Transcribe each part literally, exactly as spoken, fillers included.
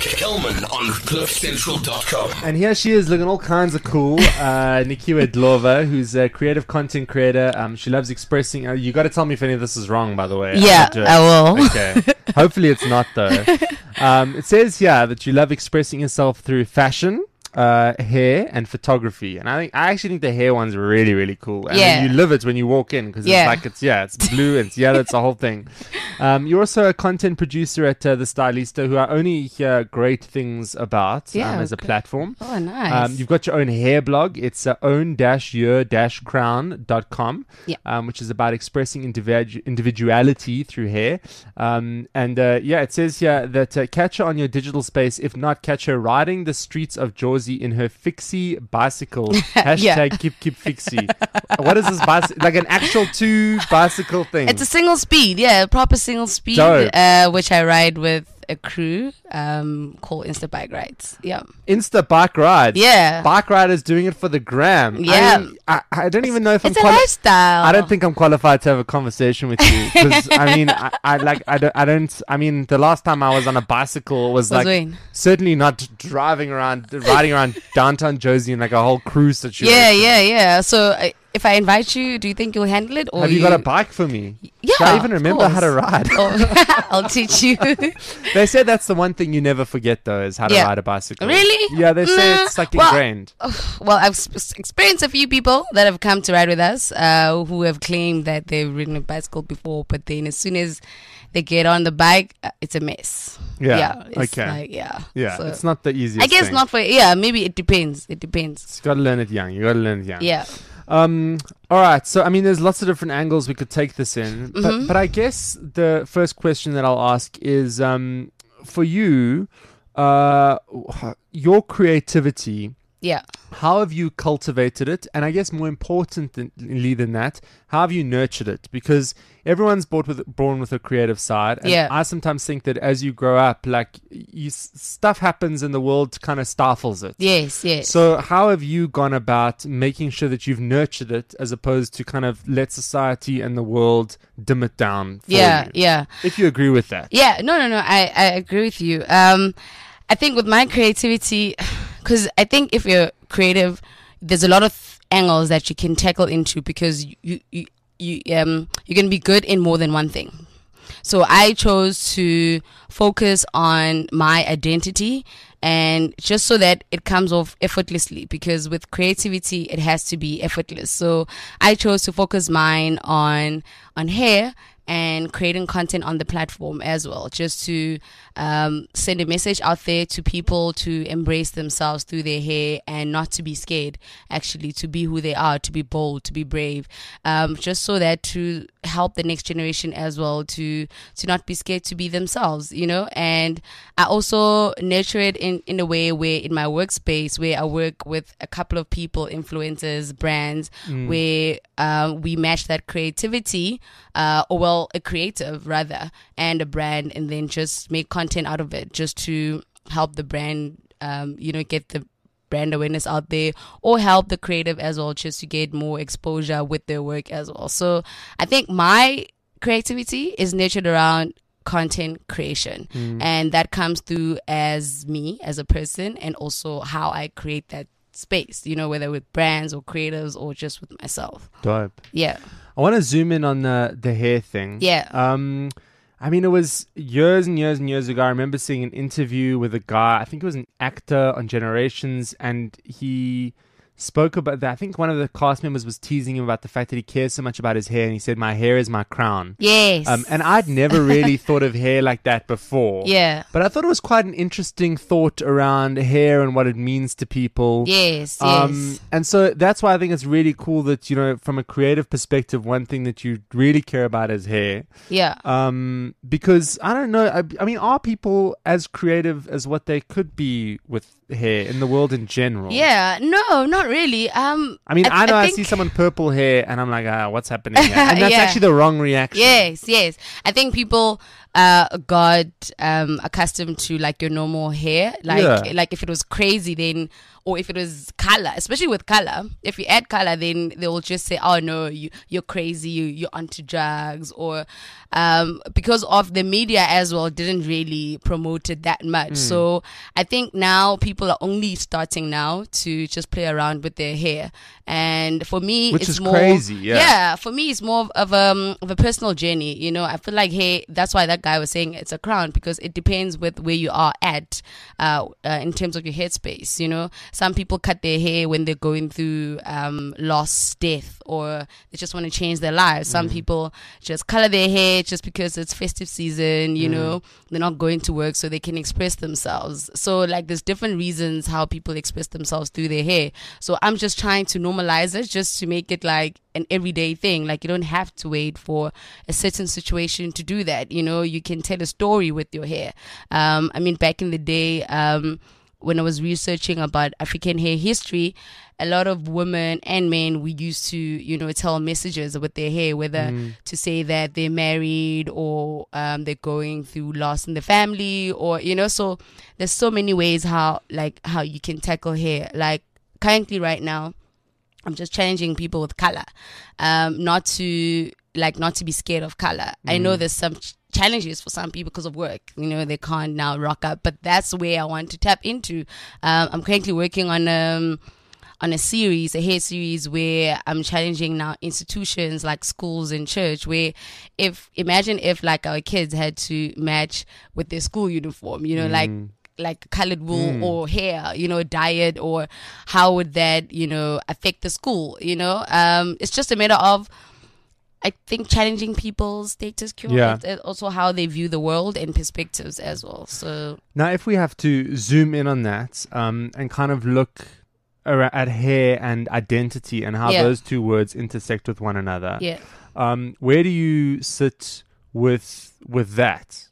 Kelman on cliff central dot com. And here she is looking all kinds of cool. Uh, Nikiwe Dlova, who's a creative content creator. Um, she loves expressing. Uh, you got to tell me if any of this is wrong, by the way. Yeah, I will. Okay. Hopefully it's not, though. Um, it says here that you love expressing yourself through fashion, uh, hair, and photography. And I think I actually think the hair one's really, really cool. And Yeah. you live it when you walk in because Yeah. it's like it's yeah, it's blue, it's yellow, it's the whole thing. Um, you're also a content producer at uh, the Stylista, who I only hear great things about Yeah, um, as a okay. platform. Oh, nice. Um, you've got your own hair blog. It's uh, own dash your dash crown dot com, Yeah. um, which is about expressing individu- individuality through hair. Um, and uh, yeah, it says here that uh, catch her on your digital space. If not, catch her riding the streets of Jersey in her fixie bicycle. Hashtag keep keep fixie. What is this bicycle? Like an actual two bicycle thing? It's a single speed, yeah, proper single speed, Dope. uh, which I ride with a crew um, called Insta Bike Rides. Yeah, Insta bike rides. yeah, Bike riders doing it for the gram. Yeah. I, mean, I, I don't even know if it's I'm a quali- lifestyle. I don't think I'm qualified to have a conversation with you because I mean I, I like I don't I don't I mean the last time I was on a bicycle was, Was like when? certainly not driving around riding around downtown Jersey in like a whole cruise situation. Yeah, yeah, yeah. So uh, if I invite you, do you think you'll handle it? Or Have you got a bike for me? Yeah, Do I even of remember how to course. ride? Oh, I'll teach you. They say that's the one thing you never forget though is how to Yeah. ride a bicycle. Really? Yeah, they say Nah. it's like Well, ingrained. Well, I've s- experienced a few people that have come to ride with us uh, who have claimed that they've ridden a bicycle before, but then as soon as they get on the bike, uh, it's a mess. Yeah, it's okay. Like, yeah. Yeah, So, it's not the easiest I guess thing. not for yeah. Maybe it depends. It depends. You got to learn it young. You got to learn it young. Yeah. Um. All right. So I mean, there's lots of different angles we could take this in, but Mhm. but I guess the first question that I'll ask is, um, for you, uh, your creativity. Yeah. How have you cultivated it? And I guess more importantly than that, how have you nurtured it? Because everyone's born with born with a creative side, and Yeah. I sometimes think that as you grow up, like you, stuff happens in the world, kind of stifles it. Yes. Yes. So how have you gone about making sure that you've nurtured it as opposed to kind of let society and the world dim it down for yeah. you? Yeah. If you agree with that. Yeah, no, no, no. I, I agree with you. Um, I think with my creativity, because I think if you're creative, there's a lot of angles that you can tackle into because you you you um you're gonna be good in more than one thing. So I chose to focus on my identity and just so that it comes off effortlessly, because with creativity it has to be effortless. So I chose to focus mine on on hair and creating content on the platform as well, just to um, send a message out there to people to embrace themselves through their hair and not to be scared, actually, to be who they are, to be bold, to be brave, um, just so that to help the next generation as well to to not be scared to be themselves, you know. And I also nurture it in, in a way where in my workspace where I work with a couple of people, influencers, brands, Mm. where um, we match that creativity, uh, or well, a creative rather, and a brand, and then just make content out of it, just to help the brand, um, you know, get the brand awareness out there, or help the creative as well, just to get more exposure with their work as well. So I think my creativity is nurtured around content creation, Mm. and that comes through as me as a person, and also how I create that space, you know, whether with brands or creatives or just with myself. Dope. Yeah. I want to zoom in on the the hair thing. Yeah. Um, I mean, it was years and years and years ago. I remember seeing an interview with a guy. I think it was an actor on Generations, and he spoke about that. I think one of the cast members was teasing him about the fact that he cares so much about his hair, and he said, "My hair is my crown." Yes. Um, and I'd never really thought of hair like that before. Yeah. But I thought it was quite an interesting thought around hair and what it means to people. Yes. Yes. Um, and so that's why I think it's really cool that, you know, from a creative perspective, one thing that you really care about is hair. yeah. Um, because I don't know, I, I mean, are people as creative as what they could be with hair in the world in general? Yeah. No, not really. Um. I mean, I, know I, think- see someone purple hair and I'm like, ah, what's happening here? And that's Yeah. actually the wrong reaction. Yes, yes. I think people uh, got um, accustomed to like your normal hair. Like, Yeah. like if it was crazy, then, or if it was color, especially with color, if you add color, then they'll just say, oh no, you, you're crazy, you, you're onto drugs, or um, because of the media as well, didn't really promote it that much. Mm. So I think now people are only starting now to just play around with their hair. And for me, Which it's is more, crazy, yeah. yeah, for me, it's more of, um, of a personal journey. You know, I feel like, hey, that's why that guy was saying it's a crown, because it depends with where you are at uh, uh, in terms of your headspace. You know, some people cut their hair when they're going through um, loss, death, or they just want to change their lives. Some Mm. people just color their hair just because it's festive season, you Mm. know, they're not going to work so they can express themselves. So, like, there's different reasons how people express themselves through their hair. So, I'm just trying to normalize it just to make it like an everyday thing. Like, you don't have to wait for a certain situation to do that. You know, you can tell a story with your hair. Um, I mean, back in the day, um, when I was researching about African hair history, a lot of women and men, we used to, you know, tell messages with their hair, whether Mm. to say that they're married or um, they're going through loss in the family, or, you know, so there's so many ways how, like, how you can tackle hair. Like, currently right now, I'm just challenging people with color, um, not to, like, not to be scared of color. I know Mm. there's some ch- challenges for some people because of work. You know, they can't now rock up, but that's where I want to tap into. Um, I'm currently working on um on a series, a hair series, where I'm challenging now institutions like schools and church, where if, imagine if like our kids had to match with their school uniform, you know, like, Mm. like colored wool Mm. or hair, you know, diet, or how would that, you know, affect the school, you know? Um, it's just a matter of, I think, challenging people's status quo. Yeah. It's- it's also how they view the world and perspectives as well. So, Now, if we have to zoom in on that um, and kind of look ar- at hair and identity and how Yeah. those two words intersect with one another, yeah. um, where do you sit with with that?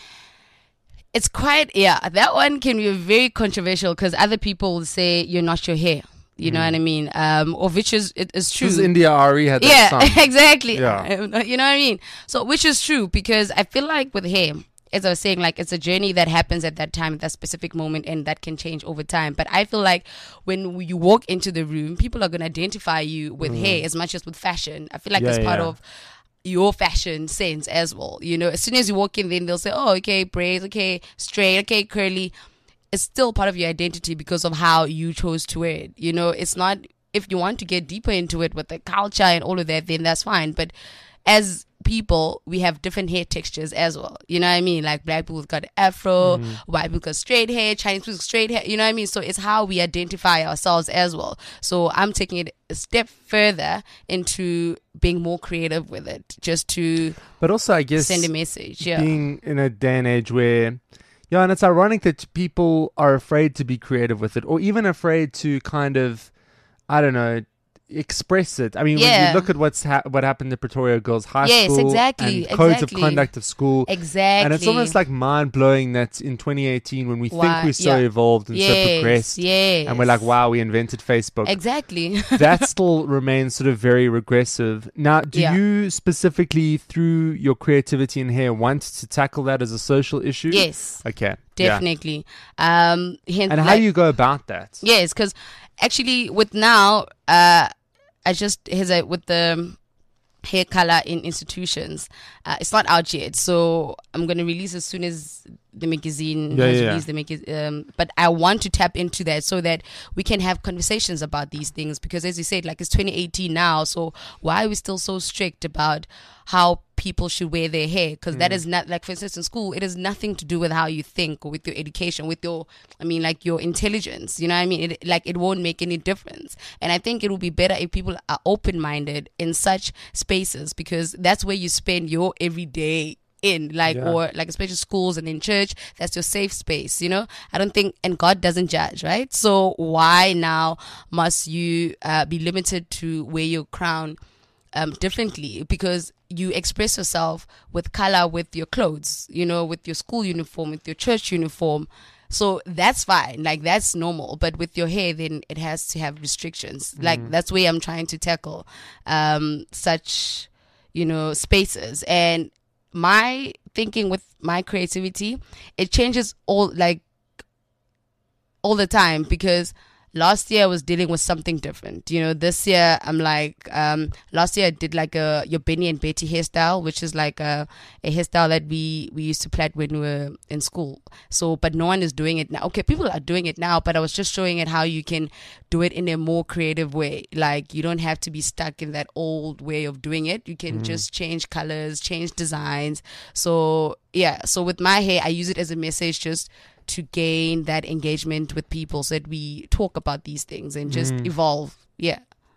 It's quite, yeah, that one can be very controversial because other people will say you're not your hair. You know what I mean? Um, or which is, it is true. Because India Ari had that Yeah, song. exactly. Yeah. You know what I mean? So, which is true, because I feel like with hair, as I was saying, like, it's a journey that happens at that time, at that specific moment, and that can change over time. But I feel like when you walk into the room, people are going to identify you with hair as much as with fashion. I feel like Yeah, it's part yeah. of your fashion sense as well. You know, as soon as you walk in, then they'll say, oh, okay, braids, okay, straight, okay, curly. It's still part of your identity because of how you chose to wear it. You know, it's not, if you want to get deeper into it with the culture and all of that, then that's fine. But as people, we have different hair textures as well. You know what I mean? Like, black people got afro, white people got straight hair, Chinese people got straight hair. You know what I mean? So it's how we identify ourselves as well. So I'm taking it a step further into being more creative with it, just to But also, I guess, send a message. Yeah. being in a day and age where, yeah, and it's ironic that people are afraid to be creative with it, or even afraid to kind of, I don't know, express it. I mean, when Yeah. you look at what's ha- what happened to Pretoria Girls High Yes, School, exactly, and codes of exactly. conduct of school, Exactly. and it's almost like mind blowing that in twenty eighteen, when we Why- think we're so yeah. evolved and so Yes, progressed, yes. and we're like, wow, we invented Facebook. Exactly. That still remains sort of very regressive. Now, do Yeah. you specifically, through your creativity in hair, want to tackle that as a social issue? Yes, Okay. Yeah. definitely. Um, hence, And how like- do you go about that? Yes, because actually, with now, uh, I just hesitate with the hair color in institutions. Uh, it's not out yet, so I'm gonna release as soon as the magazine Yeah, has yeah, released the magazine. Um, but I want to tap into that so that we can have conversations about these things, because, as you said, like, it's twenty eighteen now. So why are we still so strict about how people should wear their hair? Because that is not, like, for instance, in school, it has nothing to do with how you think or with your education, with your, I mean, like, your intelligence. You know what I mean? It, like, it won't make any difference. And I think it will be better if people are open-minded in such spaces, because that's where you spend your everyday in, like, Yeah. or like, especially schools and in church, that's your safe space. You know, I don't think, and God doesn't judge, right? So why now must you uh, be limited to wear your crown um, differently? Because you express yourself with color, with your clothes, you know, with your school uniform, with your church uniform. So that's fine, like, that's normal. But with your hair, then it has to have restrictions. Like, that's where I'm trying to tackle um, such, you know, spaces. And my thinking with my creativity, it changes all like all the time, because last year I was dealing with something different. You know, this year I'm like, um, last year I did like a your Benny and Betty hairstyle, which is like a, a hairstyle that we, we used to plait when we were in school. So, but no one is doing it now. Okay, people are doing it now, but I was just showing it how you can do it in a more creative way. Like, you don't have to be stuck in that old way of doing it. You can mm. just change colors, change designs. So, yeah. So with my hair, I use it as a message just to gain that engagement with people so that we talk about these things and just mm. evolve. Yeah.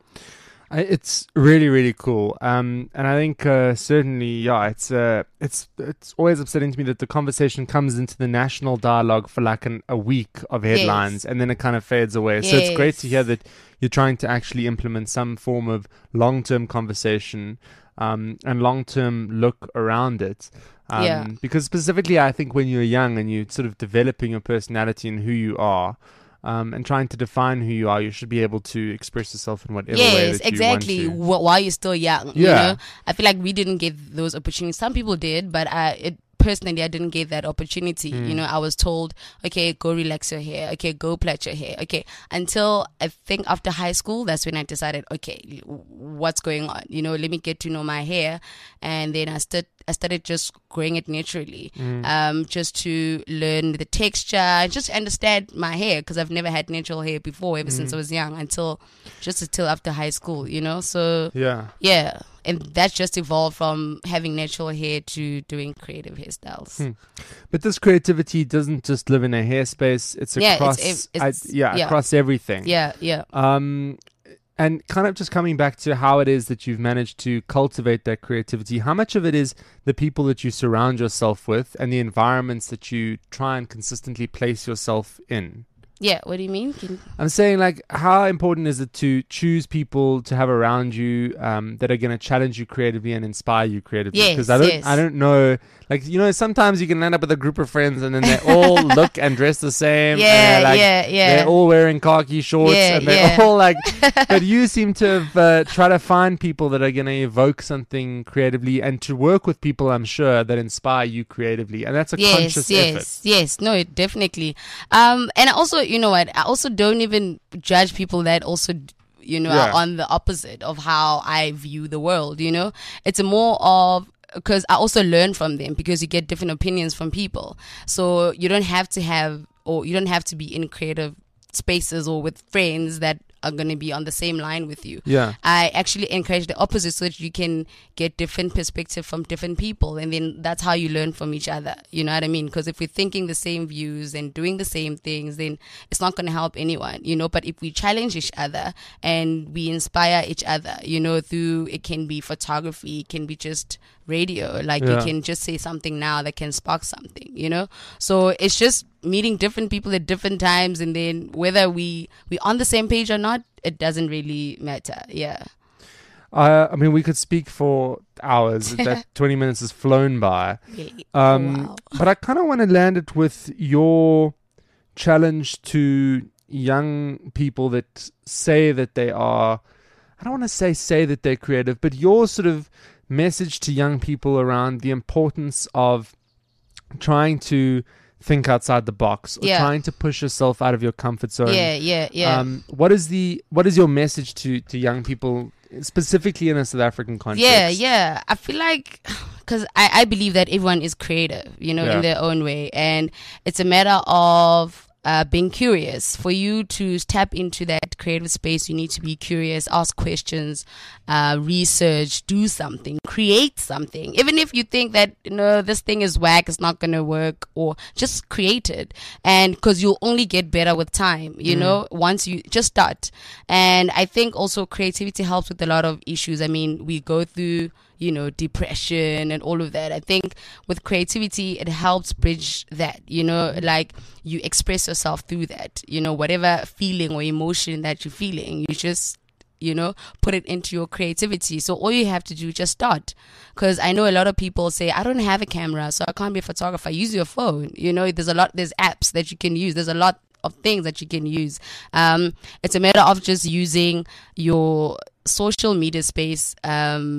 I, it's really, really cool. Um, and I think uh, certainly, yeah, it's uh, it's it's always upsetting to me that the conversation comes into the national dialogue for like an, a week of headlines, yes. and then it kind of fades away. Yes. So it's great to hear that you're trying to actually implement some form of long-term conversation um, and long-term look around it. Um, yeah. Because specifically, I think when you're young and you're sort of developing your personality and who you are, um, and trying to define who you are, you should be able to express yourself in whatever yes, way that exactly. you want to. Wh- while you're still young, Yeah. you know, I feel like we didn't get those opportunities. Some people did, but I, it personally, I didn't get that opportunity. Mm. You know, I was told, okay, go relax your hair. Okay, go plait your hair. Okay, until I think after high school, that's when I decided, okay, what's going on? You know, let me get to know my hair, and then I started. I started just growing it naturally, mm. um, just to learn the texture, just understand my hair, because I've never had natural hair before, ever mm. since I was young, until just until after high school, you know. So yeah, yeah, and that just evolved from having natural hair to doing creative hairstyles. Hmm. But this creativity doesn't just live in a hair space; it's yeah, across, it's, it's, I, yeah, yeah, across everything. Yeah, yeah. Um. And kind of just coming back to how it is that you've managed to cultivate that creativity, how much of it is the people that you surround yourself with and the environments that you try and consistently place yourself in? Yeah, what do you mean? Can... I'm saying, like, how important is it to choose people to have around you um, that are going to challenge you creatively and inspire you creatively? Yes, because I don't, yes. I don't know. Like, you know, sometimes you can end up with a group of friends and then they all look and dress the same. Yeah, and like, yeah, yeah. They're all wearing khaki shorts yeah, and they're yeah. all like. But you seem to have uh, tried to find people that are going to evoke something creatively and to work with people, I'm sure, that inspire you creatively, and that's a yes, conscious yes, effort. Yes, yes, no, definitely. Um, and also, you know what? I also don't even judge people that also, you know, Yeah. are on the opposite of how I view the world. You know, it's a more of. Because I also learn from them, because you get different opinions from people. So you don't have to have, or you don't have to be in creative spaces or with friends that are going to be on the same line with you. Yeah. I actually encourage the opposite, so that you can get different perspective from different people, and then that's how you learn from each other. You know what I mean? Because if we're thinking the same views and doing the same things, then it's not going to help anyone, you know. But if we challenge each other and we inspire each other, you know, through, it can be photography, it can be just radio, like Yeah. you can just say something now that can spark something, you know. So it's just meeting different people at different times, and then whether we we on the same page or not, it doesn't really matter. Yeah. Uh, I mean, we could speak for hours. That twenty minutes has flown by. Really? Um, Oh, wow. But I kind of want to land it with your challenge to young people that say that they are, I don't want to say say that they're creative, but your sort of message to young people around the importance of trying to think outside the box, or Yeah. trying to push yourself out of your comfort zone. Yeah, yeah, yeah. Um, what is the what is your message to, to young people, specifically in a South African context? Yeah, yeah. I feel like, because I, I believe that everyone is creative, you know, Yeah. in their own way. And it's a matter of uh, being curious. For you to tap into that creative space, you need to be curious, ask questions, uh, research, do something, create something. Even if you think that, you know, this thing is whack, it's not going to work, or just create it. And because you'll only get better with time, you Mm. know, once you just start. And I think also creativity helps with a lot of issues. I mean, we go through, you know, depression and all of that. I think with creativity, it helps bridge that, you know, like you express yourself through that, you know, whatever feeling or emotion that you're feeling, you just, you know, put it into your creativity. So all you have to do is just start. Because I know a lot of people say, I don't have a camera, so I can't be a photographer. Use your phone. You know, there's a lot, there's apps that you can use. There's a lot of things that you can use. Um, it's a matter of just using your social media space um,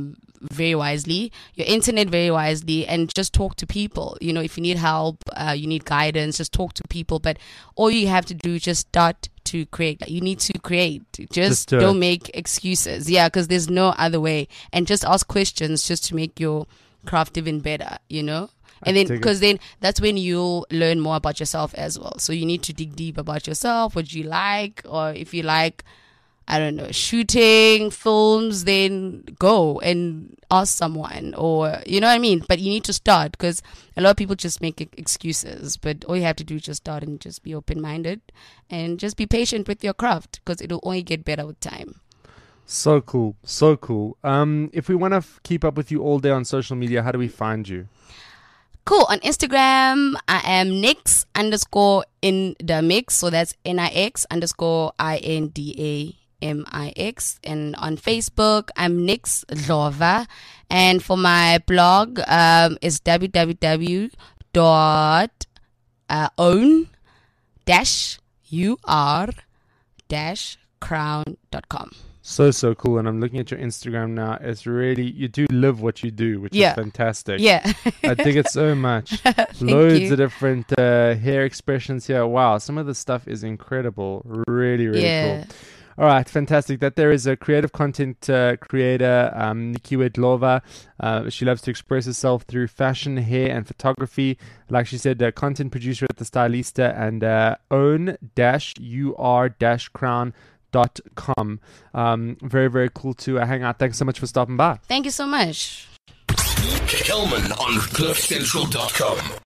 very wisely, your internet very wisely, and just talk to people. You know, if you need help, uh, you need guidance, just talk to people. But all you have to do is just start to create. You need to create. Just, Just do don't it. make excuses. Yeah, because there's no other way. And just ask questions just to make your craft even better, you know? And then, dig it. because then that's when you'll learn more about yourself as well. So you need to dig deep about yourself, what you like, or if you like, I don't know, shooting films, then go and ask someone, or you know what I mean. But you need to start, because a lot of people just make e- excuses. But all you have to do is just start and just be open minded and just be patient with your craft, because it'll only get better with time. So cool. So cool. Um, if we want to f- keep up with you all day on social media, how do we find you? Cool. On Instagram, I am Nix underscore in the mix. So that's N I X underscore I N D A M I X. And on Facebook, I'm Nix Lova. And for my blog, um, it's www dot own dash u r dash crown dot com. So, so cool. And I'm looking at your Instagram now. It's really, you do live what you do, which Yeah. is fantastic. Yeah. I dig it so much. Thank Loads you. of different uh, hair expressions here. Wow. Some of the stuff is incredible. Really, really Yeah. cool. All right, fantastic. That there is a creative content uh, creator, um, Nikiwe Dlova. Uh, she loves to express herself through fashion, hair, and photography. Like she said, a content producer at the Stylista, and uh, own dash u r dash crown dot com. Um, very, very cool to uh, hang out. Thanks so much for stopping by. Thank you so much. Kelman on cliff central dot com.